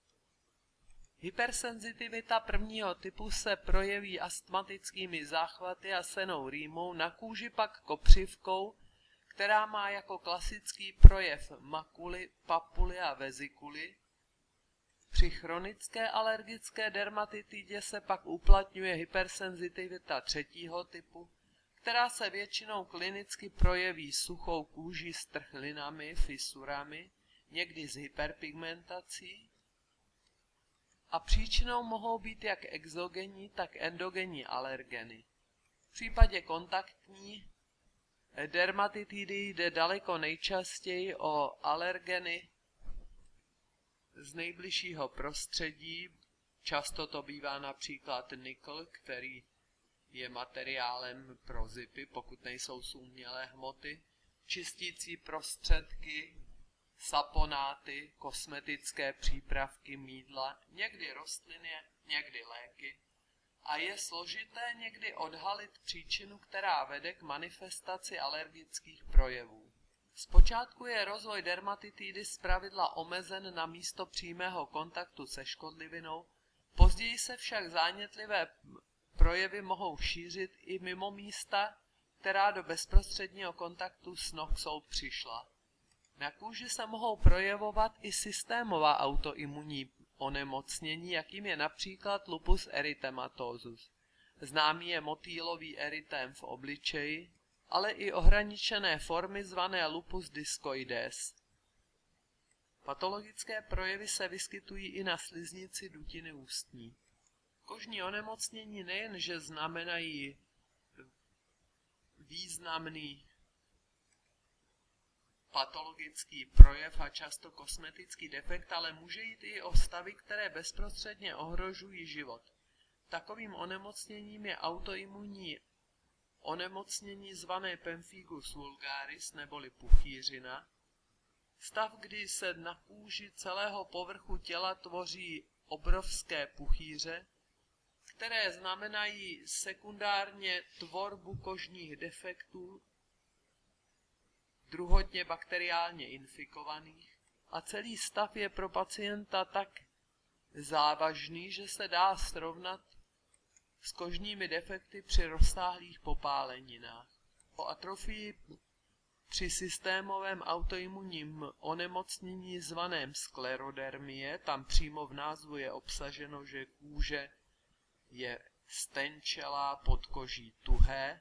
Hypersenzitivita prvního typu se projeví astmatickými záchvaty a sennou rýmou, na kůži pak kopřivkou, která má jako klasický projev makuly, papuly a vezikuly. Při chronické alergické dermatitidě se pak uplatňuje hypersenzitivita třetího typu, která se většinou klinicky projeví suchou kůží s trchlinami, fisurami, někdy s hyperpigmentací, a příčinou mohou být jak exogenní, tak endogenní alergeny. V případě kontaktní dermatitidy jde daleko nejčastěji o alergeny z nejbližšího prostředí. Často to bývá například nikl, který je materiálem pro zipy, pokud nejsou z umělé hmoty, čistící prostředky, saponáty, kosmetické přípravky, mýdla, někdy rostliny, někdy léky, a je složité někdy odhalit příčinu, která vede k manifestaci alergických projevů. Zpočátku je rozvoj dermatitidy zpravidla omezen na místo přímého kontaktu se škodlivinou, později se však zánětlivé projevy mohou šířit i mimo místa, která do bezprostředního kontaktu s noxou přišla. Na kůži se mohou projevovat i systémová autoimunní onemocnění, jakým je například lupus erythematosus. Známý je motýlový erytém v obličeji, ale i ohraničené formy zvané lupus discoides. Patologické projevy se vyskytují i na sliznici dutiny ústní. Kožní onemocnění nejenže znamenají významný patologický projev a často kosmetický defekt, ale může jít i o stavy, které bezprostředně ohrožují život. Takovým onemocněním je autoimunní onemocnění zvané pemphigus vulgaris neboli puchýřina. Stav, kdy se na kůži celého povrchu těla tvoří obrovské puchýře, které znamenají sekundárně tvorbu kožních defektů, druhotně bakteriálně infikovaných, a celý stav je pro pacienta tak závažný, že se dá srovnat s kožními defekty při rozsáhlých popáleninách. Po atrofii při systémovém autoimunním onemocnění zvaném sklerodermie, tam přímo v názvu je obsaženo, že kůže je stenčelá, podkoží tuhé.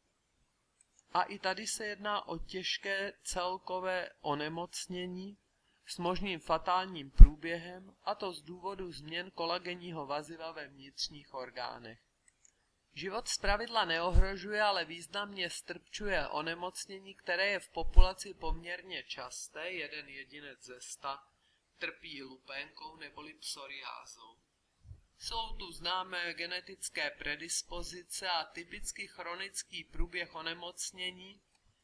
A i tady se jedná o těžké celkové onemocnění s možným fatálním průběhem, a to z důvodu změn kolagenního vaziva ve vnitřních orgánech. Život zpravidla neohrožuje, ale významně strpčuje onemocnění, které je v populaci poměrně časté, jeden jedinec ze 100 trpí lupénkou neboli psoriázou. Jsou tu známé genetické predispozice a typický chronický průběh onemocnění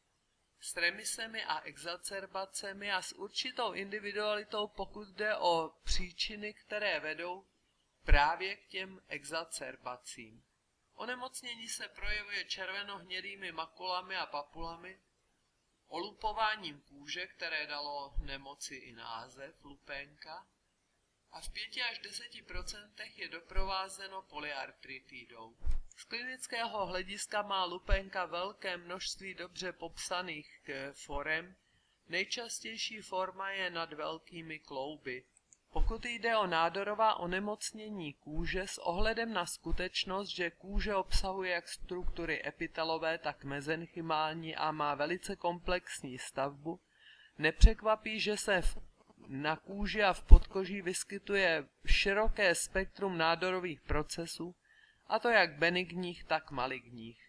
s remisemi a exacerbacemi a s určitou individualitou, pokud jde o příčiny, které vedou právě k těm exacerbacím. Onemocnění se projevuje červenohnědými makulami a papulami, olupováním kůže, které dalo nemoci i název lupénka, a v 5 až 10% je doprovázeno polyartritidou. Z klinického hlediska má lupénka velké množství dobře popsaných forem. Nejčastější forma je nad velkými klouby. Pokud jde o nádorová onemocnění kůže, s ohledem na skutečnost, že kůže obsahuje jak struktury epitelové, tak mezenchymální a má velice komplexní stavbu, nepřekvapí, že se na kůži a v podkoží vyskytuje široké spektrum nádorových procesů, a to jak benigních, tak maligních.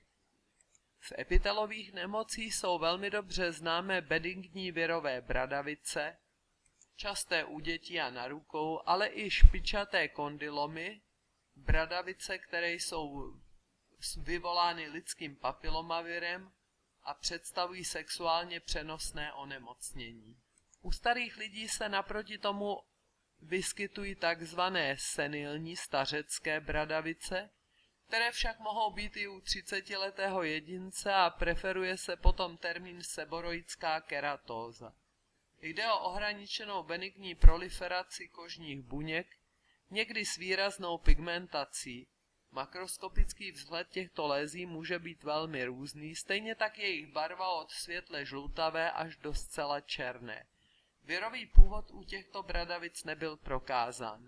Z epitelových nemocí jsou velmi dobře známé benigní virové bradavice, časté u dětí a na rukou, ale i špičaté kondylomy, bradavice, které jsou vyvolány lidským papilomavirem a představují sexuálně přenosné onemocnění. U starých lidí se naproti tomu vyskytují takzvané senilní stařecké bradavice, které však mohou být i u 30letého jedince a preferuje se potom termín seboroická keratóza. Jde o ohraničenou benigní proliferaci kožních buněk, někdy s výraznou pigmentací. Makroskopický vzhled těchto lézí může být velmi různý, stejně tak jejich barva od světle žlutavé až do zcela černé. Virový původ u těchto bradavic nebyl prokázán.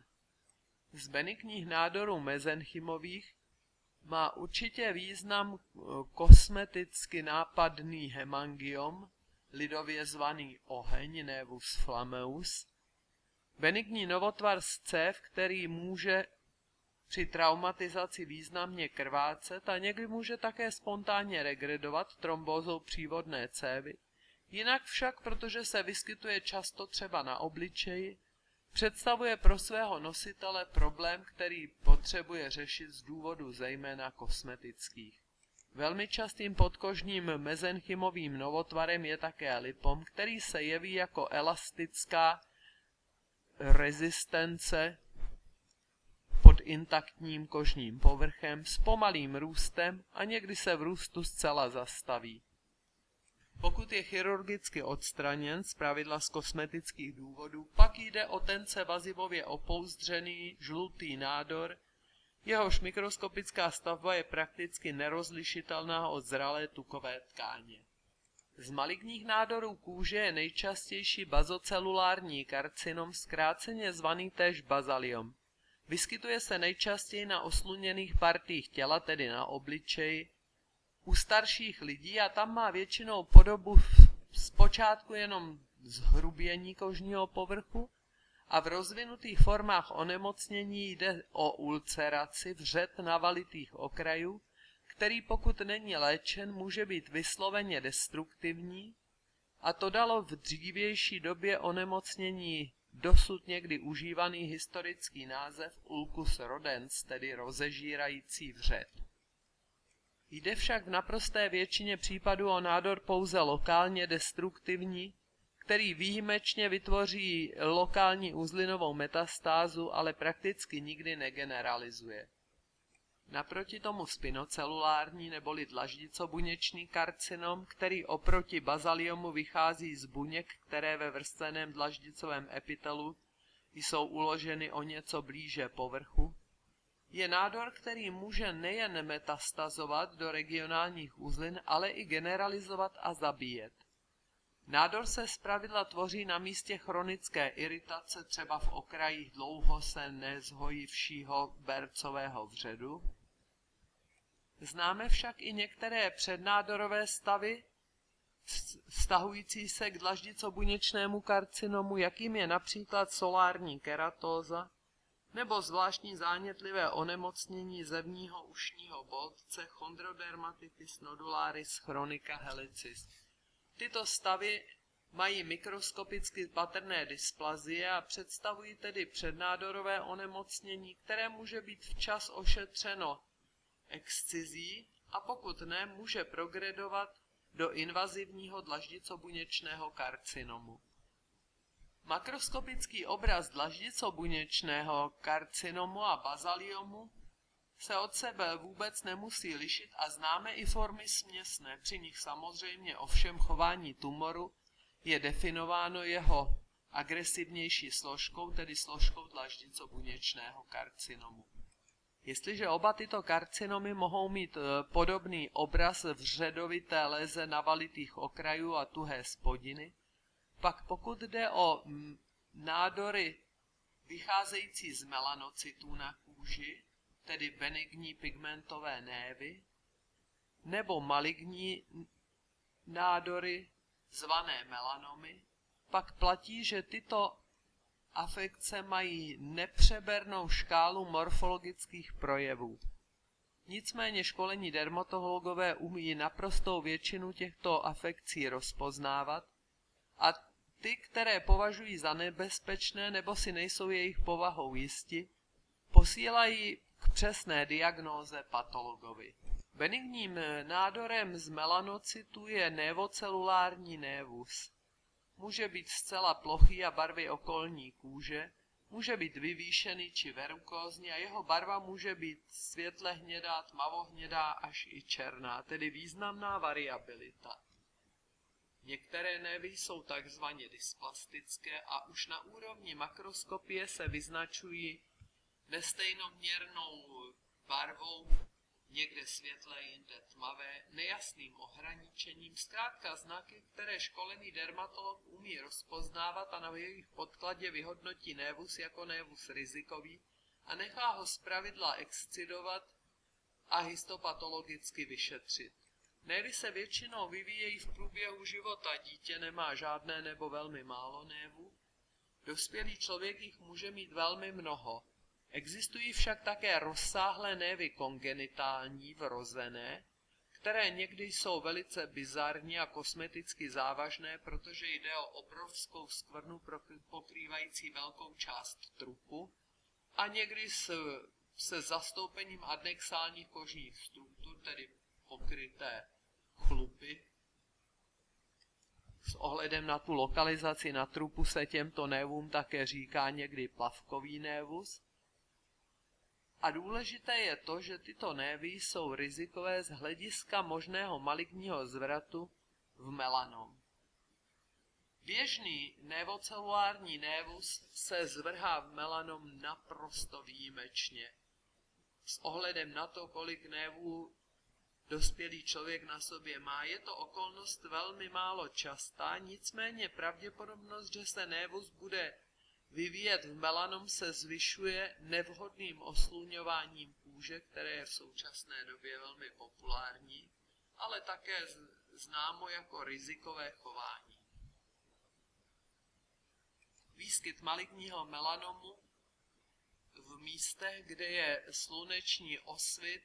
Z benigních nádorů mezenchymových má určitě význam kosmeticky nápadný hemangiom, lidově zvaný oheň, nevus flammeus, benigní novotvar z cév, který může při traumatizaci významně krvácet a někdy může také spontánně regredovat trombózou přívodné cévy. Jinak však, protože se vyskytuje často třeba na obličeji, představuje pro svého nositele problém, který potřebuje řešit z důvodu zejména kosmetických. Velmi častým podkožním mezenchymovým novotvarem je také lipom, který se jeví jako elastická rezistence pod intaktním kožním povrchem s pomalým růstem a někdy se v růstu zcela zastaví. Pokud je chirurgicky odstraněn, zpravidla z kosmetických důvodů, pak jde o tence vazivově opouzdřený žlutý nádor, jehož mikroskopická stavba je prakticky nerozlišitelná od zralé tukové tkáně. Z maligních nádorů kůže je nejčastější bazocelulární karcinom, zkráceně zvaný též bazaliom. Vyskytuje se nejčastěji na osluněných partiích těla, tedy na obličeji, u starších lidí a tam má většinou podobu zpočátku jenom zhrubění kožního povrchu a v rozvinutých formách onemocnění jde o ulceraci vřet navalitých okrajů, který pokud není léčen, může být vysloveně destruktivní, a to dalo v dřívější době onemocnění dosud někdy užívaný historický název ulcus rodens, tedy rozežírající vřet. Jde však v naprosté většině případů o nádor pouze lokálně destruktivní, který výjimečně vytvoří lokální uzlinovou metastázu, ale prakticky nikdy negeneralizuje. Naproti tomu spinocelulární neboli dlaždicobuněčný karcinom, který oproti bazaliomu vychází z buněk, které ve vrstveném dlaždicovém epitelu jsou uloženy o něco blíže povrchu, je nádor, který může nejen metastazovat do regionálních uzlin, ale i generalizovat a zabíjet. Nádor se zpravidla tvoří na místě chronické iritace, třeba v okrajích dlouho se nezhojivšího bercového vředu. Známe však i některé přednádorové stavy, vztahující se k dlaždicobuněčnému karcinomu, jakým je například solární keratóza, nebo zvláštní zánětlivé onemocnění zevního ušního boltce chondrodermatitis nodularis chronica helicis. Tyto stavy mají mikroskopicky patrné dysplazie a představují tedy přednádorové onemocnění, které může být včas ošetřeno excizí a pokud ne, může progredovat do invazivního dlaždicobuněčného karcinomu. Makroskopický obraz dlaždicobuněčného karcinomu a bazaliomu se od sebe vůbec nemusí lišit a známe i formy směsné. Při nich samozřejmě ovšem chování tumoru je definováno jeho agresivnější složkou, tedy složkou dlaždicobuněčného karcinomu. Jestliže oba tyto karcinomy mohou mít podobný obraz vředovité léze navalitých okrajů a tuhé spodiny, pak pokud jde o nádory vycházející z melanocytů na kůži, tedy benigní pigmentové névy, nebo maligní nádory zvané melanomy, pak platí, že tyto afekce mají nepřebernou škálu morfologických projevů. Nicméně školení dermatologové umí naprostou většinu těchto afekcí rozpoznávat a ty, které považují za nebezpečné nebo si nejsou jejich povahou jisti, posílají k přesné diagnóze patologovi. Benigním nádorem z melanocytu je nevocelulární névus. Může být zcela plochý a barvy okolní kůže, může být vyvýšený či verukózní a jeho barva může být světle hnědá, tmavohnědá až i černá, tedy významná variabilita. Některé névy jsou takzvaně dysplastické a už na úrovni makroskopie se vyznačují nestejnoměrnou barvou, někde světlé, jinde tmavé, nejasným ohraničením, zkrátka znaky, které školený dermatolog umí rozpoznávat a na jejich podkladě vyhodnotí névus jako névus rizikový a nechá ho zpravidla excidovat a histopatologicky vyšetřit. Névy se většinou vyvíjejí v průběhu života, dítě nemá žádné nebo velmi málo névů, dospělý člověk jich může mít velmi mnoho. Existují však také rozsáhlé névy kongenitální, vrozené, které někdy jsou velice bizarní a kosmeticky závažné, protože jde o obrovskou skvrnu pokrývající velkou část trupu a někdy se zastoupením adnexálních kožních struktur, tedy pokryté chlupy. S ohledem na tu lokalizaci na trupu se těmto névům také říká někdy plavkový névus. A důležité je to, že tyto névy jsou rizikové z hlediska možného maligního zvratu v melanom. Běžný nevocelulární névus se zvrhá v melanom naprosto výjimečně. S ohledem na to, kolik névů dospělý člověk na sobě má, je to okolnost velmi málo častá, nicméně pravděpodobnost, že se névus bude vyvíjet v melanom, se zvyšuje nevhodným osluňováním kůže, které je v současné době velmi populární, ale také známo jako rizikové chování. Výskyt maligního melanomu v místech, kde je sluneční osvit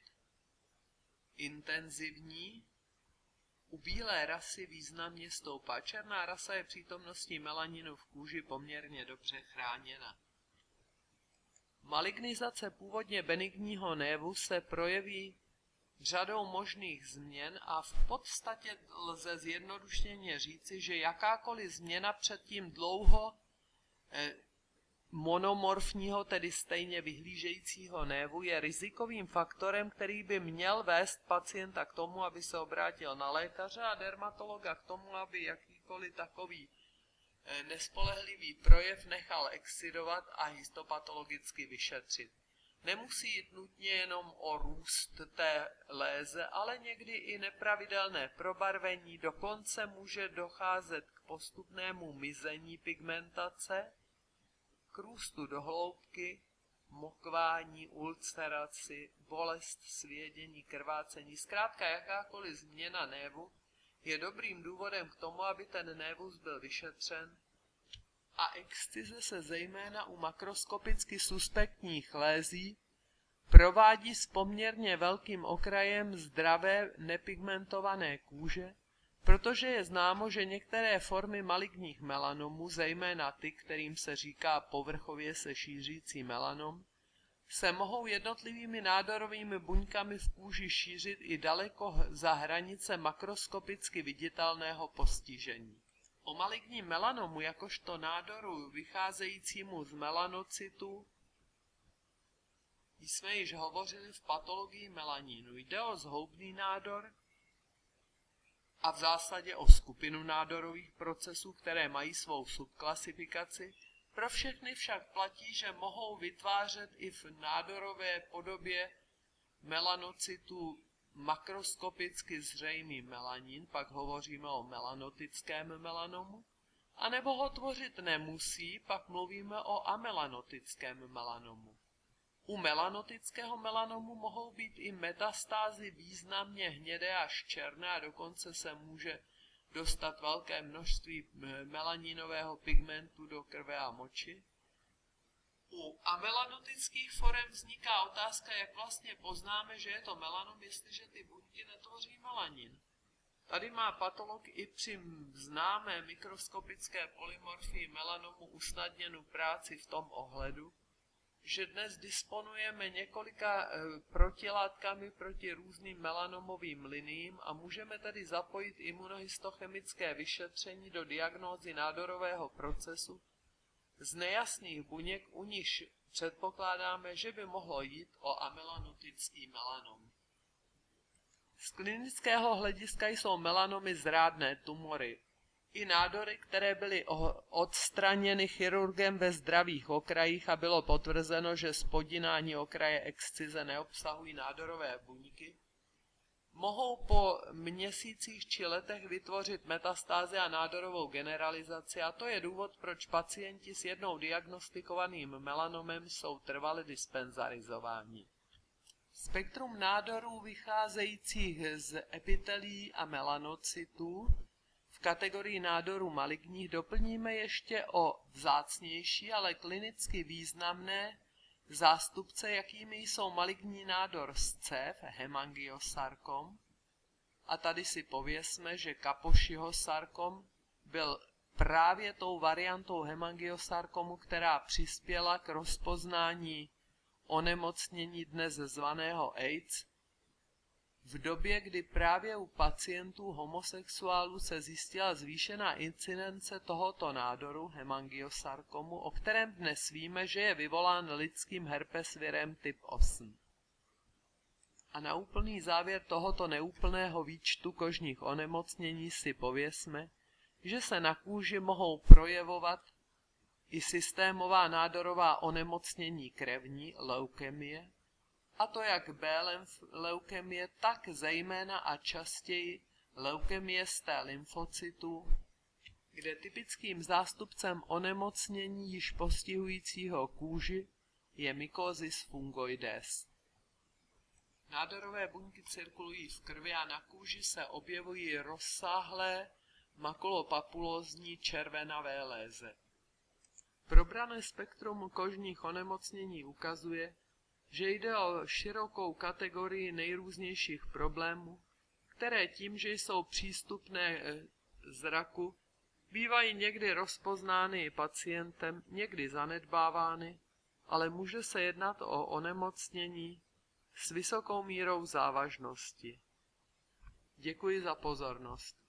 intenzivní, u bílé rasy významně stoupá. Černá rasa je přítomností melaninu v kůži poměrně dobře chráněna. Malignizace původně benigního névu se projeví řadou možných změn a v podstatě lze zjednodušeně říci, že jakákoliv změna předtím dlouho monomorfního, tedy stejně vyhlížejícího névu, je rizikovým faktorem, který by měl vést pacienta k tomu, aby se obrátil na lékaře a dermatologa k tomu, aby jakýkoliv takový nespolehlivý projev nechal excidovat a histopatologicky vyšetřit. Nemusí jít nutně jenom o růst té léze, ale někdy i nepravidelné probarvení, dokonce může docházet k postupnému mizení pigmentace, k růstu do hloubky, mokvání, ulceraci, bolest, svědění, krvácení, zkrátka jakákoliv změna névu je dobrým důvodem k tomu, aby ten névus byl vyšetřen a excize se zejména u makroskopicky suspektních lézí provádí s poměrně velkým okrajem zdravé nepigmentované kůže, protože je známo, že některé formy maligních melanomů, zejména ty, kterým se říká povrchově se šířící melanom, se mohou jednotlivými nádorovými buňkami v kůži šířit i daleko za hranice makroskopicky viditelného postižení. O maligním melanomu jakožto nádoru vycházejícímu z melanocytu jsme již hovořili v patologii melanínu. Jde o zhoubný nádor a v zásadě o skupinu nádorových procesů, které mají svou subklasifikaci. Pro všechny však platí, že mohou vytvářet i v nádorové podobě melanocytu makroskopicky zřejmý melanin, pak hovoříme o melanotickém melanomu, anebo ho tvořit nemusí, pak mluvíme o amelanotickém melanomu. U melanotického melanomu mohou být i metastázy významně hnědé až černé a dokonce se může dostat velké množství melaninového pigmentu do krve a moči. U amelanotických forem vzniká otázka, jak vlastně poznáme, že je to melanom, jestliže ty buňky netvoří melanin. Tady má patolog i při známé mikroskopické polymorfii melanomu usnadněnou práci v tom ohledu, že dnes disponujeme několika protilátkami proti různým melanomovým liniím a můžeme tedy zapojit imunohistochemické vyšetření do diagnózy nádorového procesu z nejasných buněk, u nichž předpokládáme, že by mohlo jít o amelanotický melanom. Z klinického hlediska jsou melanomy zrádné tumory. I nádory, které byly odstraněny chirurgem ve zdravých okrajích a bylo potvrzeno, že spodinání okraje excize neobsahují nádorové buňky, mohou po měsících či letech vytvořit metastázy a nádorovou generalizaci a to je důvod, proč pacienti s jednou diagnostikovaným melanomem jsou trvale dispenzarizováni. Spektrum nádorů vycházejících z epitelií a melanocytů v kategorii nádorů maligních doplníme ještě o vzácnější, ale klinicky významné zástupce, jakými jsou maligní nádor z cév, hemangiosarkom. A tady si pověsme, že Kaposhiho sarkom byl právě tou variantou hemangiosarkomu, která přispěla k rozpoznání onemocnění dnes zvaného AIDS, v době, kdy právě u pacientů homosexuálů se zjistila zvýšená incidence tohoto nádoru hemangiosarkomu, o kterém dnes víme, že je vyvolán lidským herpesvirem typ 8. A na úplný závěr tohoto neúplného výčtu kožních onemocnění si pověsme, že se na kůži mohou projevovat i systémová nádorová onemocnění krevní, leukemie, a to jak B-lymf leukemie, tak zejména a častěji leukemie z T lymfocytů, kde typickým zástupcem onemocnění již postihujícího kůži je mykosis fungoides. Nádorové buňky cirkulují v krvi a na kůži se objevují rozsáhlé makulopapulózní červenavé léze. Probrané spektrum kožních onemocnění ukazuje, že jde o širokou kategorii nejrůznějších problémů, které tím, že jsou přístupné zraku, bývají někdy rozpoznány i pacientem, někdy zanedbávány, ale může se jednat o onemocnění s vysokou mírou závažnosti. Děkuji za pozornost.